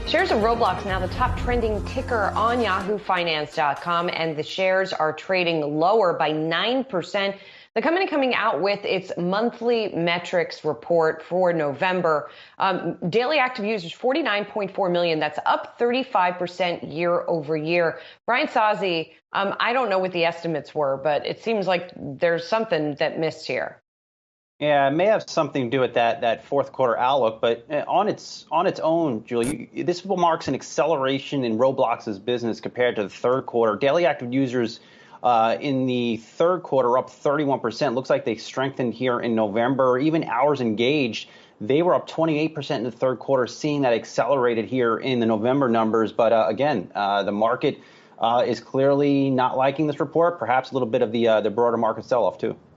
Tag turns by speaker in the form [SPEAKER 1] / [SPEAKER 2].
[SPEAKER 1] Shares of Roblox now the top trending ticker on YahooFinance.com, and the shares are trading lower by 9%. The company coming out with its monthly metrics report for November. Daily active users, 49.4 million. That's up 35% year over year. Brian Sozzi, I don't know what the estimates were, but it seems like there's something that missed here.
[SPEAKER 2] Yeah, it may have something to do with that fourth quarter outlook, but on its own, Julie, this marks an acceleration in Roblox's business compared to the third quarter. Daily active users in the third quarter up 31%. Looks like they strengthened here in November. Even hours engaged, they were up 28% in the third quarter, seeing that accelerated here in the November numbers. But again, the market is clearly not liking this report. Perhaps a little bit of the broader market sell-off too.